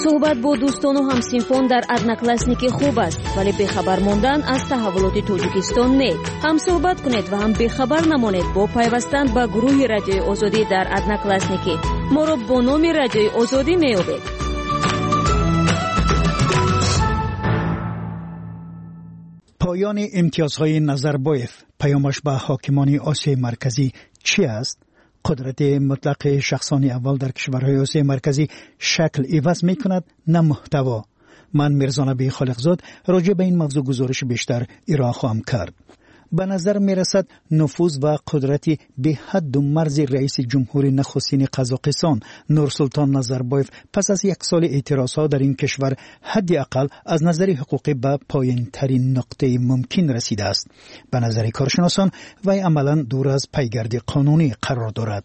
صحبت با دوستان و همسینفان در ادناکلاسنیک خوب است، ولی بخبر ماندن از تحولات تاجیکستان نه. هم صحبت کنید و هم بخبر نمانید با پیوستن به گروه رادیوی آزادی در ادناکلاسنیک. ما را با نام رادیوی آزادی می‌یابید. پایان امتیازهای نظربایف، پیامش به حاکمان آسیای مرکزی چی است؟ قدرت مطلق شخصان اول در کشورهای آسیای مرکزی شکل عوض می کند نه محتوا. من میرزا نبی خالقزاد راجع به این موضوع گزارش بیشتر ارائه خواهم کرد. به نظر می رسد نفوذ و قدرت به حد و مرز رئیس جمهور نخستین قزاقستان نورسلطان نظربایف پس از یک سال اعتراضها در این کشور حداقل از نظر حقوقی به پایین ترین نقطه ممکن رسیده است. به نظر کارشناسان وی عملا دور از پیگرد قانونی قرار دارد.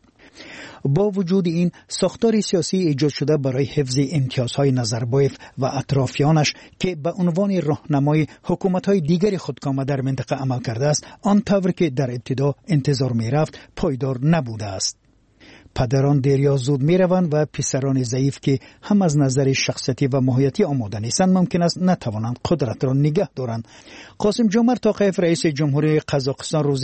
با وجود این ساختار سیاسی ایجاد شده برای حفظ امتیازهای نظربایف و اطرافیانش که به عنوان راهنمای حکومت‌های دیگری خودکامه در منطقه عمل کرده است، آنطور که در ابتدا انتظار می‌رفت پایدار نبوده است. پدران دیر یا زود میروند و پسران ضعیف که هم از نظر شخصیتی و ماهیتی آماده نیستند ممکن است نتوانند قدرت را نگه دارند. قاسم جمعت توقیف رئیس جمهوری قزاقستان روز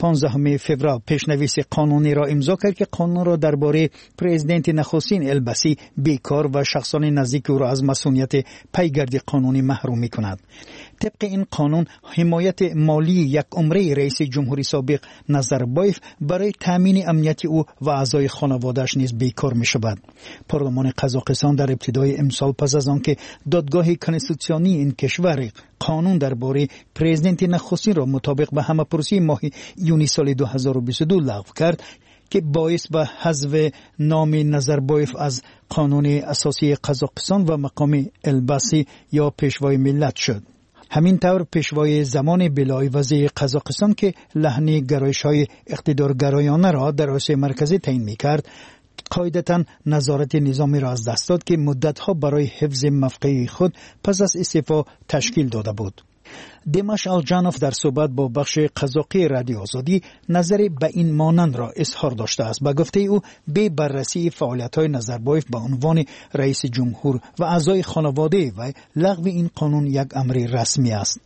15 فوریه پیشنویس قانونی را امضا کرد که قانون را درباره پرزیدنت نخستین البسی بیکار و شخصان نزدیک او را از مسئولیت پیگرد قانونی محروم می‌کند. طبق این قانون حمایت مالی یک عمره رئیس جمهوری سابق نظربایف برای تامین امنیت او و اعضای خانواده‌اش نیز بیکار می‌شود. پارلمان قزاقستان در ابتدای امسال پس از آنکه دادگاه کنستیتوسیونی این کشور قانون درباره پرزیدنت نخستین را مطابق به همه‌پرسی ماه یونی سال 2022 لغو کرد که باعث به حذف نام نظربایف از قانون اساسی قزاقستان و مقام البسی یا پیشوای ملت شد. همین طور پیشوای زمان بلای وزیر قزاقستان که لحن گرایش‌های اقتدارگرایانه را در آسیای مرکزی تعیین می‌کرد، قاعدتاً نظارت نظامی را از دست داد که مدت‌ها برای حفظ موقع خود پس از استعفا تشکیل داده بود. دمش الجانوف در صحبت با بخش قزاقی رادیو آزادی نظر به این مانند را اظهار داشته است. به گفته او به بررسی فعالیت‌های نظربایف به عنوان رئیس جمهور و اعضای خانواده و لغو این قانون یک امر رسمی است.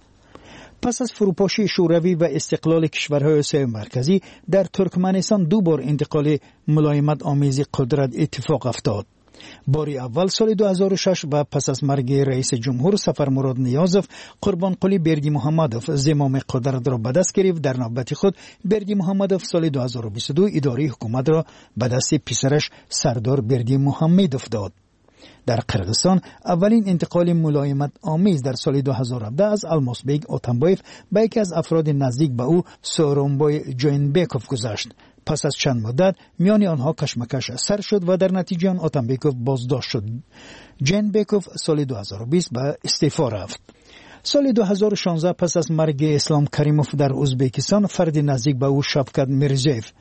پس از فروپاشی شوروی و استقلال کشورهای آسیای مرکزی در ترکمنستان دو بار انتقال ملایمت آمیز قدرت اتفاق افتاد. باری اول سال 2006 و پس از مرگ رئیس جمهور سفرمراد نیازف، قربانقلی بردی محمدوف زمام قدرت را به دست گرفت. در نوبت خود بردی محمدوف سال 2022 اداره حکومت را به دست پسرش سردار بردی محمدوف داد. در قرغیزستان اولین انتقال ملایمت آمیز در سال 2017 از الماسبگ اوتانبایف به یکی از افراد نزدیک به او سورونبای جوینبکوف گذشت. پس از چند مدت میان آنها کشمکش سر شد و در نتیجه آن اوتانبکوف بازداشت شد. جوینبکوف سال 2020 به استعفا رفت. سال 2016 پس از مرگ اسلام کریموف در ازبکستان، فرد نزدیک به او شفقت میرزیف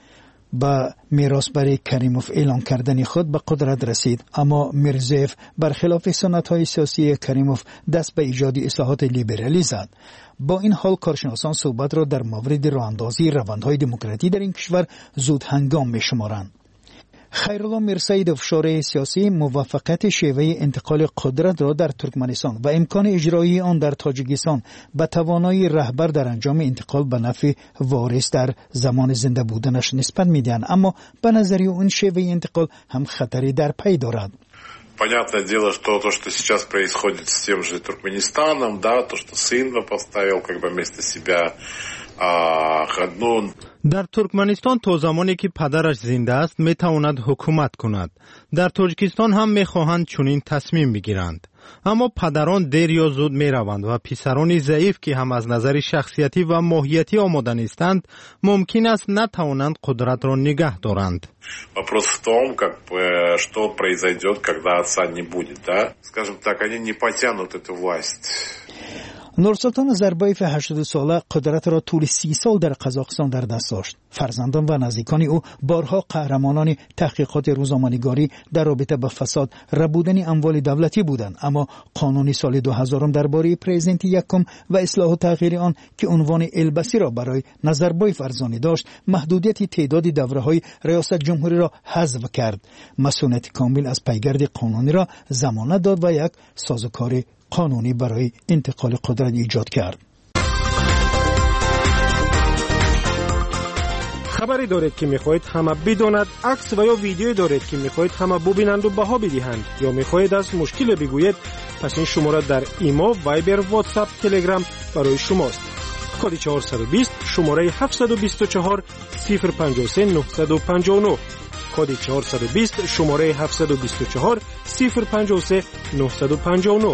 با میراث برای کریموف اعلان کردن خود به قدرت رسید، اما میرزیف برخلاف سنت‌های سیاسی کریموف دست به ایجاد اصلاحات لیبرالی زد. با این حال کارشناسان صحبت را در مورد راه‌اندازی روندهای دموکراتی در این کشور زود هنگام می‌شمارند. خیرالله میرسایدوف شورای سیاسی موافقت شیوه انتقال قدرت را در ترکمنستان و امکان اجرایی آن در تاجیکستان به توانایی رهبر در انجام انتقال به نفع وارث در زمان زنده بودنش نسبت میدهند، اما به نظر اون شیوه انتقال هم خطری در پی دارد. Понятное дело, что то, что сейчас происходит с тем же Туркменистаном, да, то, что сын поставил как бы вместо себя Хаднун. در ترکمنستان تا زمانی که پدرش زنده است میتواند حکومت کند. در تاجیکستان هم میخواهند چنین تصمیم بگیرند. اما پدران دیر یا زود میروند و پسران ضعیف که هم از نظر شخصیتی و ماهیتی آماده نیستند ممکن است نتوانند قدرت را نگه دارند. Вопрос в том, что произойдет, когда отца не будет, да? Скажем так, они не потянут эту власть. نورسلطان نظربایف 80 ساله قدرت را طول 30 سال در قزاقستان در دست داشت. فرزندان و نزدیکان او بارها قهرمانان تحقیقات روزنامه‌نگاری در رابطه با فساد ربودن اموال دولتی بودند، اما قانون سال 2000 درباره پرزیدنت یکم و اصلاح و تغییر آن که عنوان البسی را برای نظربایف ارزانی داشت، محدودیت تعداد دوره‌های ریاست جمهوری را حذف کرد. مسئولیت کامل از پیگرد قانونی را ضمانت داد و یک سازوکار قانونی برای انتقال قدرت ایجاد کرد. خبری دارید که میخواهید همه بداند، عکس و یا ویدیویی دارید که میخواهید همه ببینند و بها بدهند، یا میخواهید از مشکل بگویید، پس این شماره در ایما، وایبر، واتساپ، تلگرام برای شماست. کد 420 شماره 724 053 959. کد 420 شماره 724 053 959.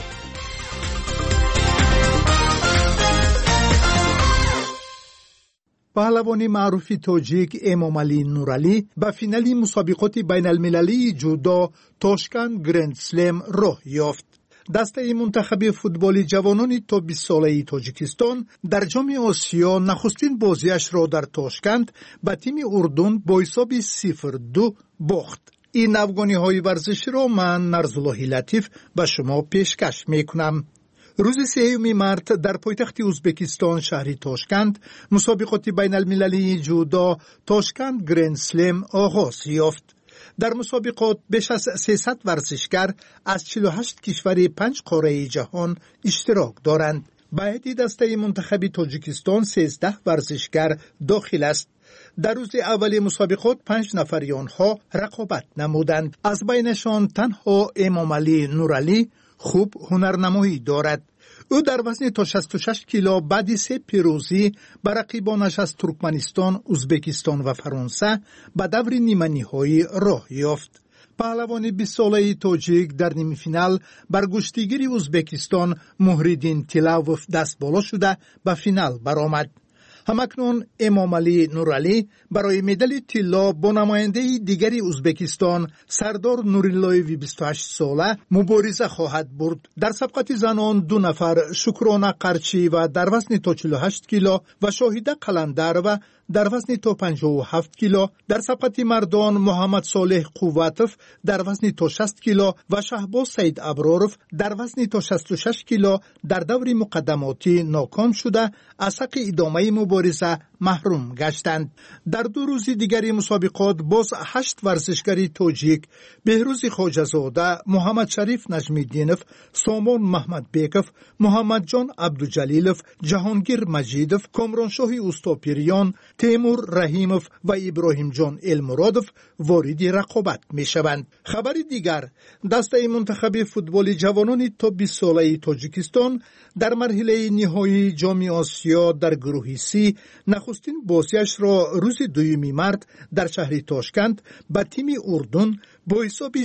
پهلوان معروف تاجیک امامعلی نورعلی به فینال مسابقات بین المللی جودو تاشکند گرند سلم راه یافت. دسته منتخب فوتبال جوانان تا 20 ساله تاجیکستان در جام آسیا نخستین بازیش را در تاشکند به تیم اردن با حساب 0-2 باخت. این افغانی ورزشی را من نرزالله لطیف به شما پیشکش میکنم. روز 3 مارس در پایتخت ازبکستان شهر تاشکند مسابقات بین المللی جودو تاشکند گرند سلم آغاز یافت. در مسابقات بیش از 300 ورزشگر از 48 کشور 5 قاره جهان اشتراک دارند. به هیئت دسته منتخب تاجیکستان 13 ورزشگر داخل است. در روز اول مسابقات 5 نفر آنها رقابت نمودند. از بینشان تنها امامعلی نورعلی خوب هنرنمایی دارد. او در وزن تا 66 کیلو بعد 3 پیروزی بر رقیبانش از ترکمنستان، ازبکستان و فرانسه به دور نیمه نهایی راه یافت. پهلوان 20 ساله تاجیک در نیمه فینال بر گشتیگیر ازبکستان مهردین تیلاوف دست بالا شده به فینال برآمد. همکنون امامعلی نورعلی برای مدال طلا با نماینده دیگری ازبکستان سردار نوریلایوی 28 ساله مبارزه خواهد برد. در سبقت زنان 2 نفر شکرانه قرچی و در وزن تا 48 کیلو و شاهده قلندر و در وزن تا 57 کیلو، در سبقت مردان محمد صالح قوتف در وزن تا 60 کیلو و شهباز سید ابراروف در وزن تا 66 کیلو در دور مقدماتی ناکام شده از حق ادامه مبارزه محروم گشتند. در 2 روز دیگری مسابقات باز 8 ورزشگری تاجیک بهروز خواجه‌زاده، محمد شریف نجمی‌دینов، سامان محمد بیکов، محمد جان عبدالجلیلov، جهانگیر مجیدov، کامرانشاه اوستاپیریان، تیمور رحیمov و ابراهیم جان المرادov وارد رقابت میشوند. خبر دیگر، دسته منتخب فوتبال جوانان تا 20 ساله تاجیکستان در مرحله نهایی جام آسیا در گروه سی نخستین بازیش را روز 2 مارس در شهر تاشکند به تیم اردن با حساب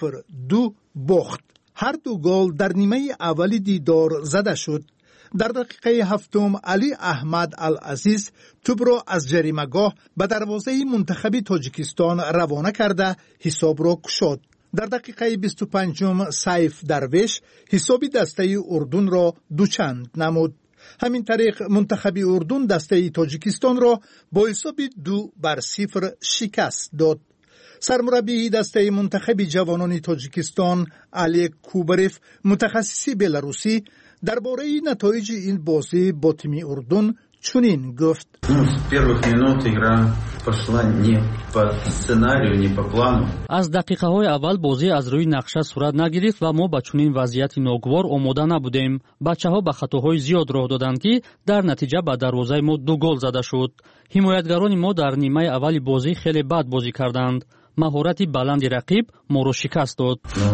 0-2 باخت. هر 2 گل در نیمه اول دیدار زده شد. در دقیقه 7 علی احمد العزیز توپ را از جریمه‌گاه به دروازه منتخب تاجیکستان روانه کرده حساب را گشاد. در دقیقه 25 سیف درویش حساب دسته اردن را دوچند نمود. همین طریق منتخب اردن دسته تاجیکستان را با حساب 2-0 شکست داد. سرمربی دسته منتخب جوانان تاجیکستان علی کوبریف متخصص بلاروسی درباره نتایج این بازی با تیم اردن چنین گفت: از دقیقه های اول بازی از روی نقشه صورت نگرفت و ما با چنین وضعیت ناگوار آماده نبودیم. بچه ها به خطاهای زیاد راه دادند که در نتیجه به دروازه ما 2 گل زده شد. حمایتگران ما در نیمه اول بازی خیلی بد بازی کردند. مهارت بلند رقیب ما را شکست داد.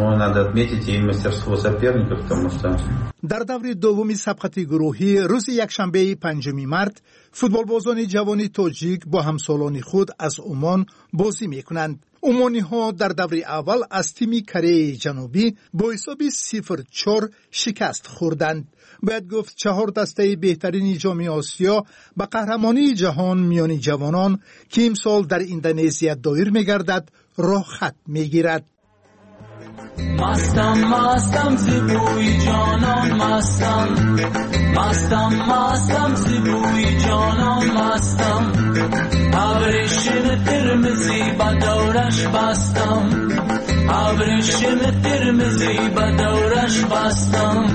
در دور دوم سبقت گروهی روز یکشنبه 5 مارس فوتبالبازان جوان تاجیک با همسالان خود از عمان بازی میکنند. عمانی ها در دور اول از تیم کره جنوبی با حساب 0-4 شکست خوردند. باید گفت 4 دسته بهترین جام آسیا به قهرمانی جهان میان جوانان که امسال در اندونزیا دایر میگردد راه خط میگیرد. مستم مستم زبوی جانان مستم مستم مستم زبوی جانان مستم ابریشم قرمزی با دورش بستم ابریشم قرمزی با دورش بستم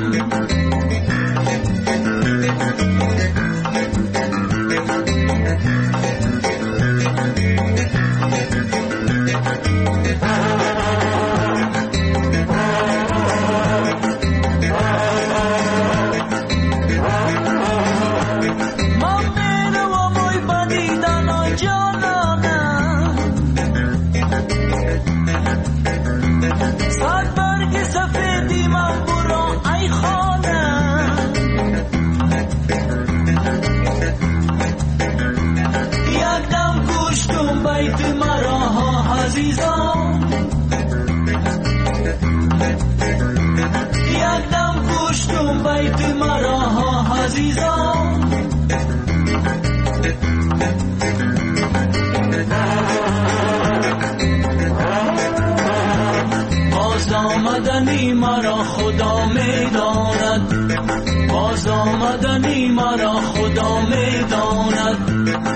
یکدم کشتم بیت مرا عزیزان باز آمدنی مرا خدا میداند باز آمدنی مرا خدا میداند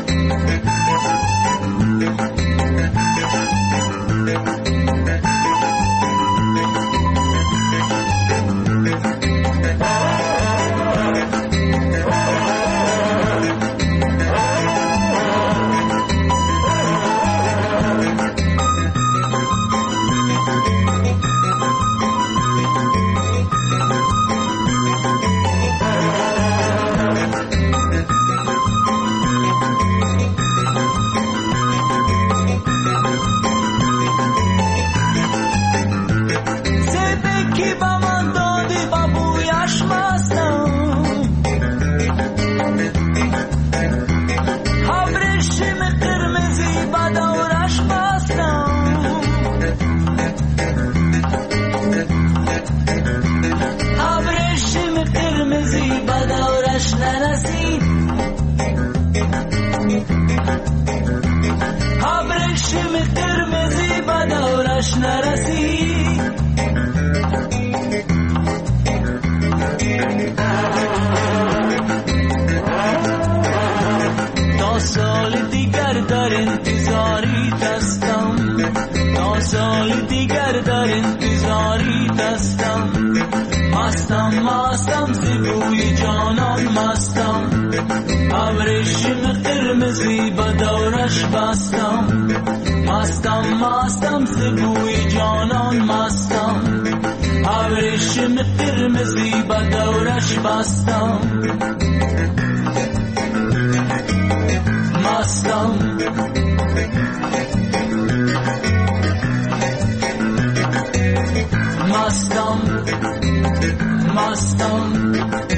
مستم زبوی جانان مستم ابریشم قرمزی با دورش بستم مستم مستم زبوی جانان مستم ابریشم قرمزی با دورش بستم مستم مستم مستم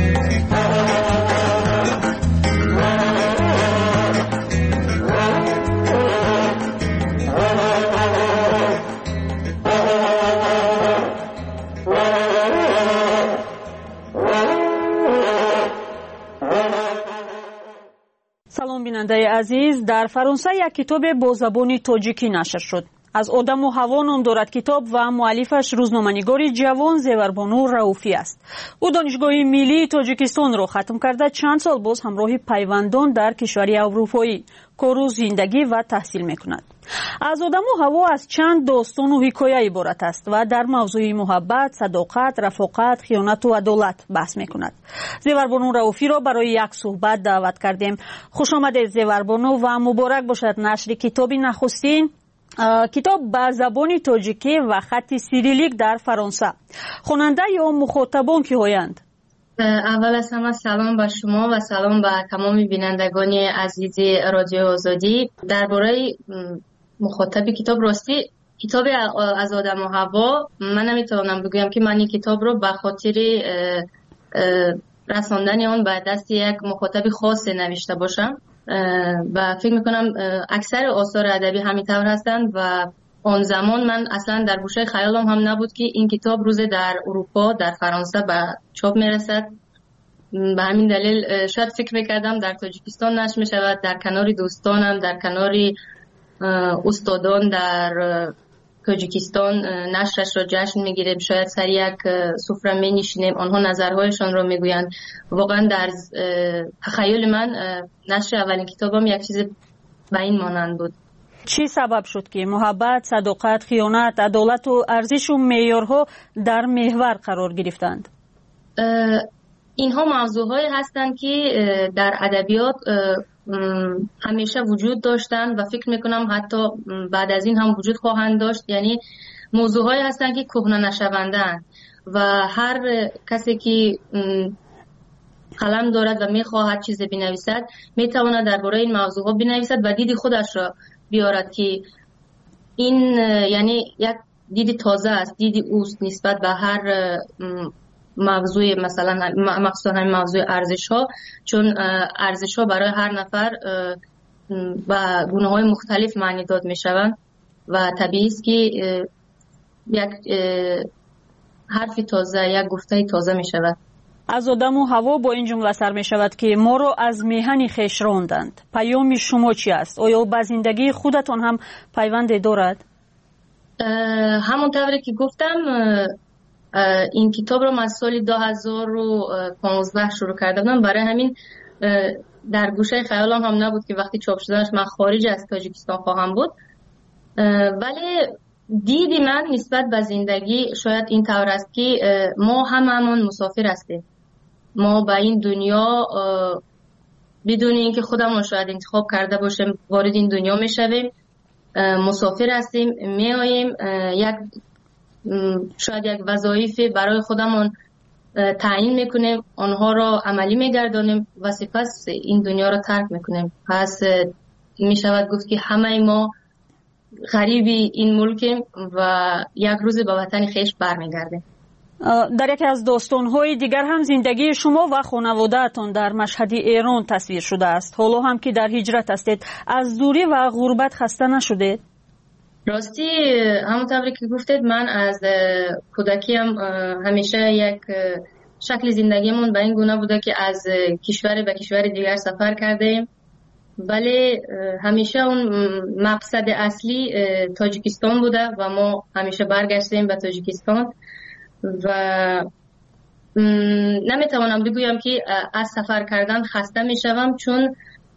سلام بیننده عزیز، در فرانسه یک کتاب با زبان تاجیکی نشر شد. از آدم و هوا نام دارد کتاب و مؤلفش روزنامه‌نگاری جوان زیوربانو رئوفی است. او دانشگاه ملی تاجیکستان را ختم کرده چند سال باز همراه پیوندان در کشوری اروپایی کار و زندگی و تحصیل می‌کند. از آدم و هوا از چند داستان و حکایه عبارت است و در موضوع محبت، صداقت، رفاقت، خیانت و عدالت بحث می‌کند. زیوربانو رئوفی را برای یک صحبت دعوت کردیم. خوش آمدید زیوربانو و مبارک باشد نشر کتاب نخستین کتاب به زبان تاجیکی و خط سیریلیک در فرانسه. خواننده یا مخاطبان کی هستند؟ اول از همه سلام به شما و سلام به تمام بینندگان عزیز رادیو آزادی. درباره مخاطب کتاب، راستی کتاب از آدم و هوا من نمیتونم بگویم که من این کتاب رو به خاطر رساندن آن به دست یک مخاطب خاص نوشته باشم و فکر میکنم اکثر آثار ادبی همینطور هستند و آن زمان من اصلا در گوشه خیالم هم نبود که این کتاب روز در اروپا، در فرانسه به چاپ میرسد. به همین دلیل شاید فکر میکردم در تاجیکستان نشر میشود، در کنار دوستانم، در کنار استادان در تاجیکستان نشرش را جشن میگیریم، شاید سر یک سفره می نشینیم، آنها نظرهایشان را میگویند. واقعا در تخیل من نشر اولین کتابم یک چیز به این مانند بود. چی سبب شد که محبت، صداقت، خیانت، عدالت و ارزش و معیارها در محور قرار گرفتند؟ اینها موضوعهایی هستند که در ادبیات همیشه وجود داشتن و فکر میکنم حتی بعد از این هم وجود خواهند داشت. یعنی موضوعهایی هستند که کهنه نشونده‌اند و هر کسی که قلم دارد و میخواهد چیز بنویسد میتواند درباره این موضوعها بنویسد و دید خودش را بیارد که این یعنی یک دید تازه است، دید اوست نسبت به هر موضوع، مثلا مخصوصا همین موضوع ارزش ها، چون ارزش ها برای هر نفر و گونه های مختلف معنی داد می شوند و طبیعی است که یک حرف تازه، یک گفته تازه می شود. از آدم و هوا با این جمله سر می شود که ما را از میهن خویش راندند. پیام شما چی است؟ آیا با زندگی خودتان هم پیوند دارد؟ همونطوری که گفتم این کتاب رو از سال 2015 شروع کرده بودم، برای همین در گوشه خیالم هم نبود که وقتی چاپ شدنش من خارج از تاجیکستان خواهم بود. ولی دیدی من نسبت به زندگی شاید این طور است که ما هممون مسافر هستیم. ما به این دنیا بدون اینکه خودمون شاید انتخاب کرده باشیم وارد این دنیا میشویم، مسافر هستیم، میاییم، شاید یک وظایفی برای خودمون تعیین میکنیم، آنها را عملی میگردانیم و سپس این دنیا را ترک میکنیم. پس میشود گفت که همه ما غریبی این ملکیم و یک روز به وطن خویش برمیگردیم. در یکی از داستان‌های دیگر هم زندگی شما و خانواده‌تان در مشهد ایران تصویر شده است. حالا هم که در هجرت هستید، از دوری و غربت خسته نشدید؟ راستی همونطوری که گفتید من از کودکیم همیشه یک شکل زندگیمون به این گونه بوده که از کشور به کشور دیگر سفر کردیم، ولی همیشه اون مقصد اصلی تاجیکستان بوده و ما همیشه برگشتیم به تاجیکستان و نمیتوانم بگویم که از سفر کردن خسته میشوم، چون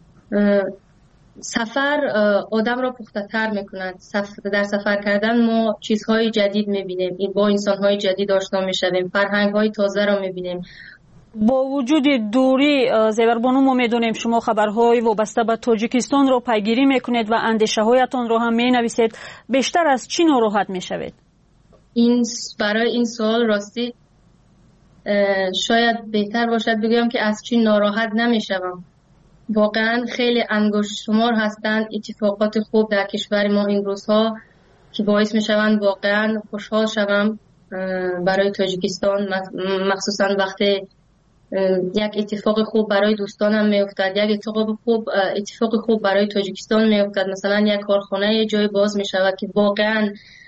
سفر آدم را پخته تر میکند. در سفر کردن ما چیزهای جدید میبینیم، با انسانهای جدید آشنا میشویم، فرهنگهای تازه را میبینیم. با وجود دوری زیوربانو ما میدونیم شما خبرهای وابسته به تاجیکستان را پیگیری میکنید و اندیشه هایتان را هم مینویسید. بیشتر از چی ناراحت میشوید؟ برای این سوال راستی شاید بهتر باشد بگویم که از چی ناراحت نمیشوم. واقعا خیلی انگشت شمار هستند اتفاقات خوب در کشور ما این روزها که باعث میشوند واقعا خوشحال شوم برای تاجیکستان، مخصوصا وقتی یک اتفاق خوب برای دوستانم میافتد، یک اتفاق خوب برای تاجیکستان میافتد. مثلا یک کارخانه جای باز میشود که واقعا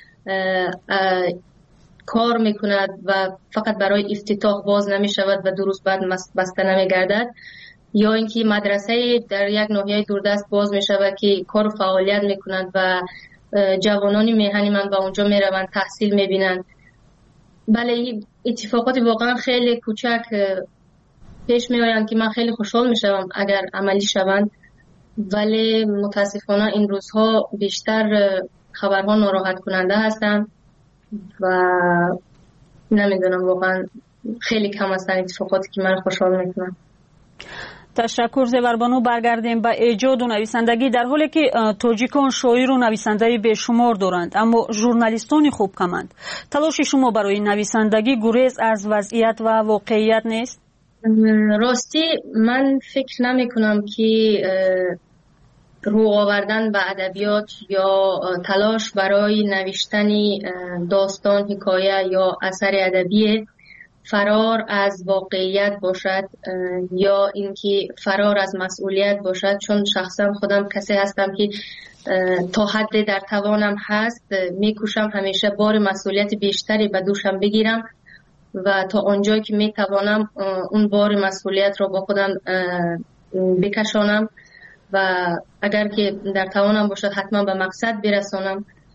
کار میکند و فقط برای افتتاح باز نمیشود و درست بعد بسته نمیگردد، یا اینکه مدرسه در یک ناحیه دوردست باز میشود که کار و فعالیت میکنند و جوانان میهنی من با اونجا میروند تحصیل میبینند. بله اتفاقات واقعا خیلی کوچک پیش میآیند که من خیلی خوشحال میشوم اگر عملی شوند، ولی متاسفانه این روزها بیشتر خبرها ناراحت کننده هستند و نمیدونم، واقعا خیلی کم هستند اتفاقاتی که من خوشحال میکنم. تشکر زیوربانو. برگردیم به ایجاد و نویسندگی. در حالی که تاجیکان شاعر و نویسنده بیشمار دارند اما ژورنالیستان خوب کمند، تلاش شما برای نویسندگی گریز از وضعیت و واقعیت نیست؟ راستی من فکر نمی کنم که رو آوردن به ادبیات یا تلاش برای نوشتن داستان، حکایه یا اثر ادبی فرار از واقعیت باشد یا اینکه فرار از مسئولیت باشد، چون شخصا خودم کسی هستم که تا حد در توانم هست میکوشم همیشه بار مسئولیت بیشتری به دوشم بگیرم و تا آنجایی که میتوانم اون بار مسئولیت رو با خودم بکشانم و اگر که در توانم باشد حتما به مقصد برسانم.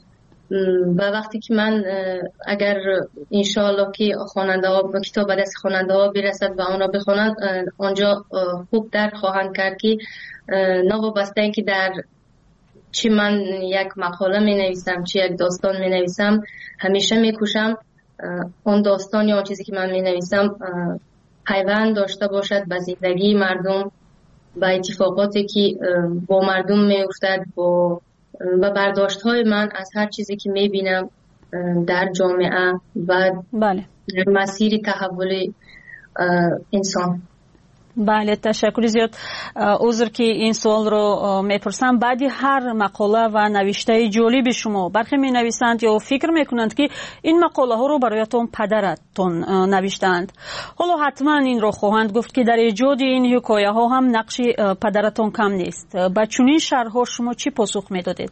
و وقتی که من اگر انشاءالله که خواننده ها با کتاب به دست خواننده ها برسد و آن را بخوانند، آنجا خوب درک خواهند کرد که نوابسته اینکه در چی من یک مقاله می نویسم، چی یک داستان می نویسم، همیشه می کوشم اون داستان یا اون چیزی که من می نویسم پیوند داشته باشد به زندگی مردم، به اتفاقاتی که با مردم می افتد، و برداشت های من از هر چیزی که می بینم در جامعه و بله. مسیر تحول انسان. بله، تشکر زیاد. عذر که این سوال رو میپرسم. بعدی هر مقاله و نوشته جالب شما برخی می نویسند یا فکر میکنند که این مقاله ها رو برایتون پدرتون نوشتند. حالا حتما این رو خواهند گفت که در ایجاد این حکایه ها هم نقش پدرتون کم نیست. با چنین شرح ها شما چی پاسخ میدادید؟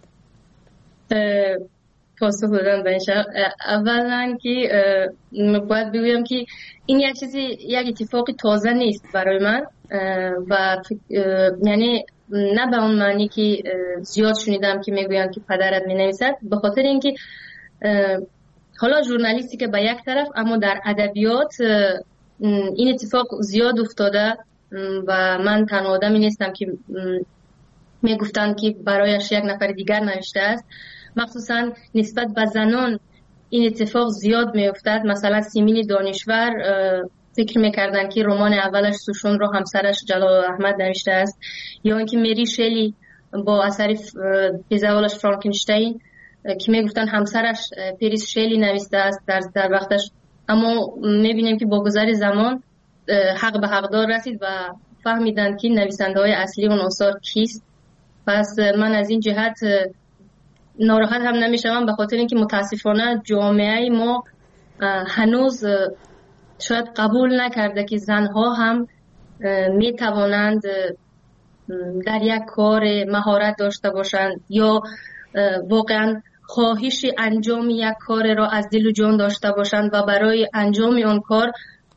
پاسخ دادم به این شرح، اولا که باید بگویم که این یک چیزی، یک اتفاقی تازه نیست برای من و یعنی نه به اون معنی که زیاد شنیدم که میگویند که پدرت مینویسد، به خاطر اینکه حالا ژورنالیستی که به یک طرف، اما در ادبیات این اتفاق زیاد افتاده و من تنها آدمی نیستم که میگفتند که برایش یک نفر دیگر نوشته است. مخصوصا نسبت به زنان این اتفاق زیاد میافتد. مثلا سیمین دانشور فکر میکردن که رمان اولش سوشون رو همسرش جلال احمد نوشته است، یا اینکه مری شلی با اثر پیزاولش فرانکنشتین که میگفتن همسرش پریس شلی نوشته است در وقتش. اما میبینیم که با گذر زمان حق به حقدار رسید و فهمیدن که نویسنده های اصلی اون آثار کیست. پس من از این جهت ناراحت هم نمیشم، به خاطر اینکه متاسفانه جامعه ما هنوز شاید قبول نکرده که زنها هم میتوانند در یک کار مهارت داشته باشند یا واقعا خواهش انجام یک کار را از دل و جان داشته باشند و برای انجام آن کار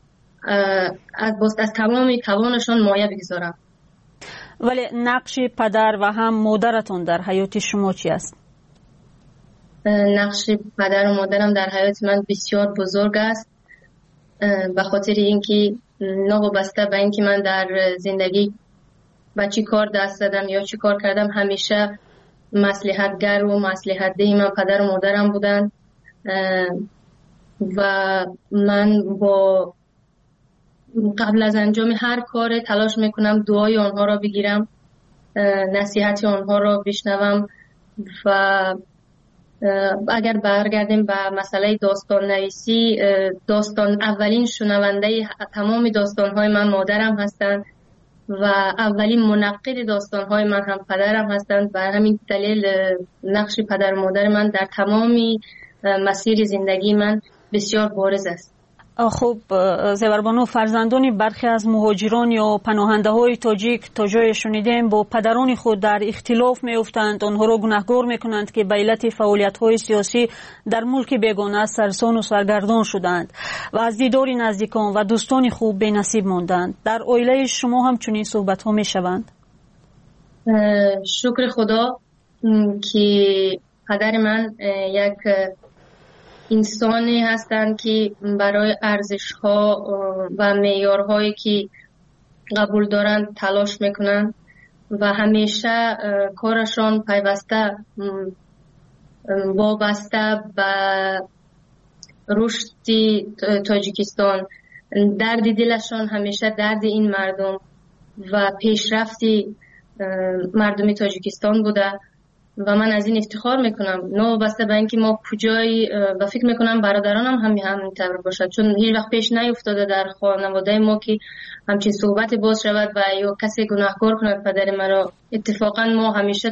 از تمام توانشان مایه بگذارند. ولی نقش پدر و هم مادرتون در حیات شما چی است؟ نقش پدر و مادرم در حیات من بسیار بزرگ است، به خاطر اینکه نوابسته به اینکه من در زندگی با چی کار دست دادم یا چی کار کردم، همیشه مصلحتگر و مصلحت ده من پدر و مادرم بودن و من با قبل از انجام هر کار تلاش میکنم دعای آنها را بگیرم، نصیحت آنها را بشنوم. و اگر برگردیم به مسئله داستان نویسی، اولین شنونده تمام داستان‌های من مادرم هستند و اولین منقد داستان‌های من هم پدرم هستند. و همین دلیل نقش پدر و مادر من در تمام مسیر زندگی من بسیار بارز است. خب زیوربانو، فرزندان برخی از مهاجران یا پناهنده های تاجیک تا جای شنیدیم با پدران خود در اختلاف می افتند، آنها را گناهکار می کنند که به علت فعالیت های سیاسی در ملک بیگانه سرسان و سرگردان شدند و از دیدار نزدیکان و دوستان خوب بی نصیب ماندند. در عائله شما هم چنین صحبت ها می شوند؟ شکر خدا که پدر من یک انسانی هستند که برای ارزش‌ها و معیارهایی که قبول دارند تلاش میکنند و همیشه کارشان پیوسته وابسته به رشد تاجیکستان، درد دلشان همیشه درد این مردم و پیشرفت مردم تاجیکستان بوده و من از این افتخار میکنم. وابسته به اینکه ما کجایی و فکر میکنم برادرانم همینطور باشد، چون هیچ وقت پیش نیفتاده در خانواده ما که همچین صحبت باز شود و یا کسی گناهکار کند پدر مرا. اتفاقا ما همیشه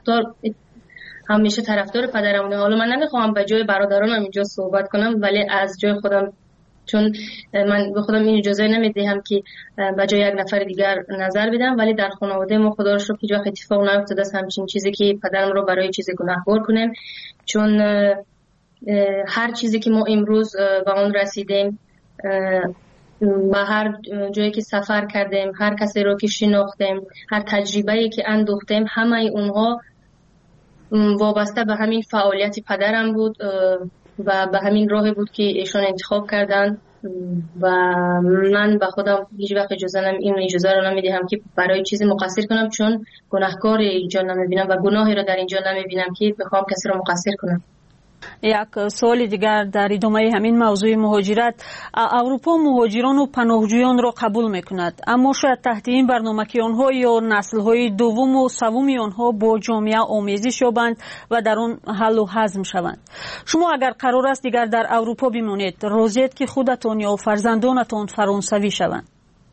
طرفدار پدرمونه. حالا من نمیخوام به جای برادرانم اینجا صحبت کنم، ولی از جای خودم، چون من به خودم این اجازه نمیدهم که به جای یک نفر دیگر نظر بدم، ولی در خانواده ما خدا رو شکر هیچ وقت اتفاق نیفتاده است همچین چیزی که پدرم رو برای چیزی گناهکار کنیم. چون هر چیزی که ما امروز به اون رسیدیم، به هر جایی که سفر کردیم، هر کسی رو که شناختیم، هر تجربه‌ای که اندوختیم، همه اونها وابسته به همین فعالیت پدرم بود و به همین راهی بود که ایشان انتخاب کردن و من به خودم هیچ وقت اجازه رو نمیدهم که برای چیزی مقصر کنم، چون گناهکار اینجا نمیبینم و گناهی رو در اینجا نمیبینم که بخوام کسی رو مقصر کنم. یک سوال دیگر در ادامه همین موضوع مهاجرت، اروپا مهاجران و پناهجویان را قبول میکند، اما شاید تحت این برنامه که آنها یا نسل‌های دوم و سوم آنها با جامعه آمیزش یابند و در آن حل و هضم شوند. شما اگر قرار است دیگر در اروپا بمانید، راضیید که خودتان یا فرزندانتان فرانسوی شوند؟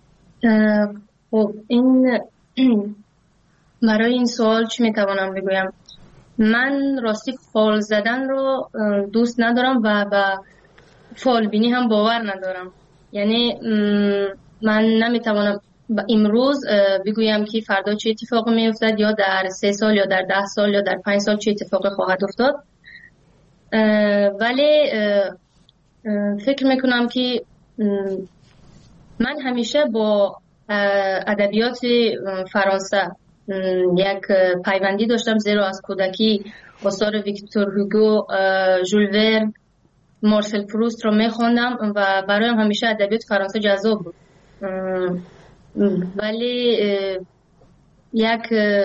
خب این برای این سوال چی میتوانم بگویم؟ من راستی فال زدن رو دوست ندارم و به فال بینی هم باور ندارم. یعنی من نمیتوانم امروز بگویم که فردا چه اتفاقی میافتد یا در 3 سال یا در 10 سال یا در 5 سال چه اتفاقی خواهد افتاد، ولی فکر میکنم که من همیشه با ادبیات فرانسه یک پیوندی داشتم، زیرا از کودکی آثار ویکتور هوگو، ژول ورن، مارسل پروست رو میخوندم و برایم همیشه ادبیات فرانسه جذاب بود. ولی یک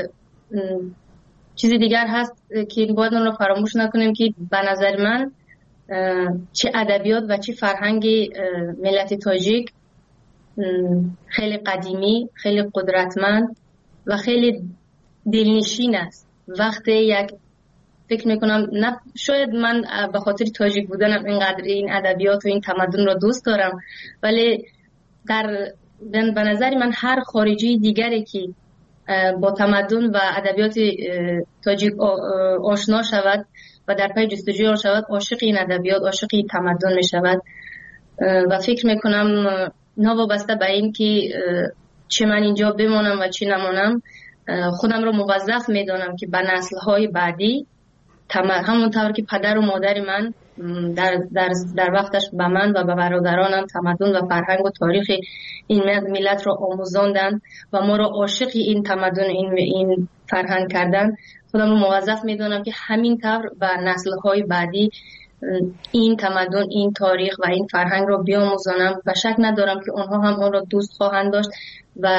چیز دیگر هست که باید اون رو فراموش نکنیم که به نظر من چه ادبیات و چه فرهنگ ملت تاجیک خیلی قدیمی، خیلی قدرتمند و خیلی دلنشین است. وقتی یک فکر میکنم نه شاید من به خاطر تاجیک بودنم اینقدر این ادبیات و این تمدن رو دوست دارم، ولی به نظر من هر خارجی دیگری که با تمدن و ادبیات تاجیک آشنا شود و در پی جستجوی آن شود، عاشق این ادبیات، عاشق این تمدن می شود و فکر میکنم نوابسته به این که چه من اینجا بمانم و چه نمانم، خودم رو موظف میدانم که به نسل‌های بعدی همونطور که پدر و مادر من در وقتش به من و به برادرانم تمدن و فرهنگ و تاریخ این ملت را آموزاندن و ما را عاشق این تمدن این فرهنگ کردن، خودم رو موظف میدانم که همینطور به نسل‌های بعدی این تمدن، این تاریخ و این فرهنگ را بیاموزانم و شک ندارم که آنها هم آن را دوست خواهند داشت و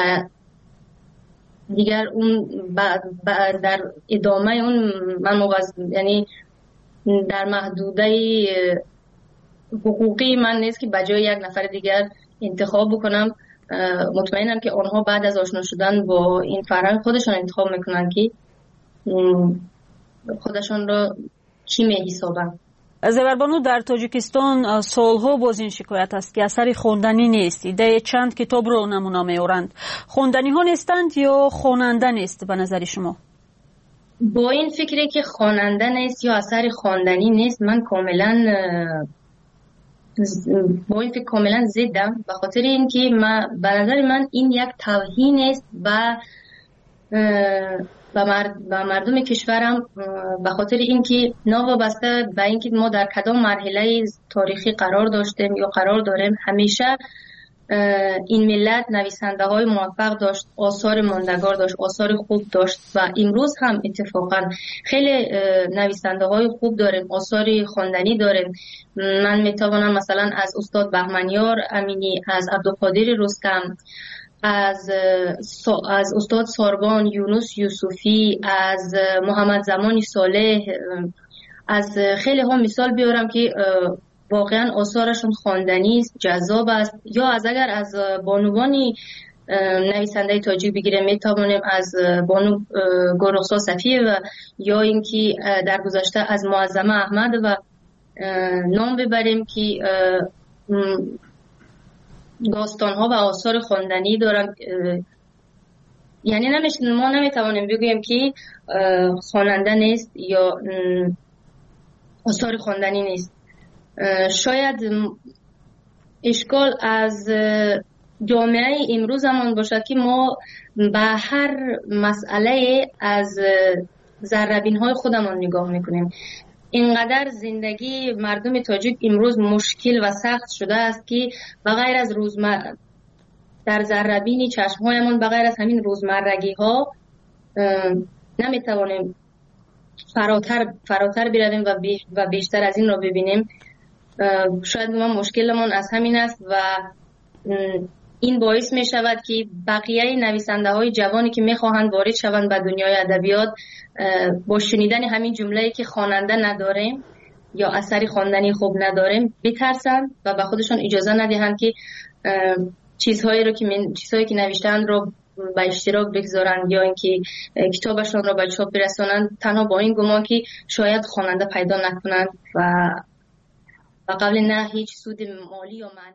دیگر اون در ادامه اون من یعنی در محدوده حقوقی من نیست که بجای یک نفر دیگر انتخاب بکنم. مطمئنم که آنها بعد از آشنا شدن با این فرهنگ خودشان انتخاب میکنن که خودشان را چی میحسابن. زیوربانو، در تاجیکستان سالها باز این شکایت است که اثر خواندنی نیست. ایده چند کتاب رو نمونه میارند. خواندنی ها نیستند یا خواننده نیست به نظر شما؟ با این فکری که خواننده نیست یا اثر خواندنی نیست، من با این فکر کاملا ضدم، به خاطر اینکه به نظر من این یک توهین است و مردم کشورم، به خاطر اینکه نوابسته به اینکه ما در کدام مرحله تاریخی قرار داشتیم یا قرار داریم، همیشه این ملت نویسنده های موفق داشت، آثار ماندگار داشت، آثار خوب داشت و امروز هم اتفاقا خیلی نویسنده های خوب داریم، آثار خواندنی داریم. من میتوانم مثلا از استاد بهمنیار امینی، از عبدالقادر رستم، از استاد ساربان یونس یوسفی، از محمد زمانی صالح، از خیلی ها مثال بیارم که واقعا آثارشون خواندنی است، جذاب است. یا اگر از بانوانی نویسنده تاجیک بگیریم، میتوانیم از بانو گلرخسار صفیه و یا اینکه در گذشته از معظمه احمد و نام ببریم که داستان‌ها و آثار خواندنی دارن. یعنی ما نمیتوانیم بگوییم که خواننده نیست یا آثار خواندنی نیست. شاید اشکال از جامعه امروز همان باشد که ما به هر مسئله از ذره‌بین‌های خودمان نگاه میکنیم. اینقدر زندگی مردم تاجیک امروز مشکل و سخت شده است که بغیر از در ذره‌بین چشم‌هایمان بغیر از همین روزمرگی ها نمیتوانیم فراتر برویم و بیشتر از این را ببینیم. شاید ما مشکلمون از همین است و این باعث می شود که بقیه نویسنده های جوانی که می خواهند وارد شوند به دنیای ادبیات با شنیدن همین جمله‌ای که خواننده نداریم یا اثری خواندنی خوب نداریم بترسند و به خودشون اجازه ندهند که چیزهایی که نوشتند رو به اشتراک بگذارند یا اینکه کتابشون رو به چاپ برسانند، تنها با این گمان که شاید خواننده پیدا نکنند و قبل نه هیچ سود مالی یا معنوی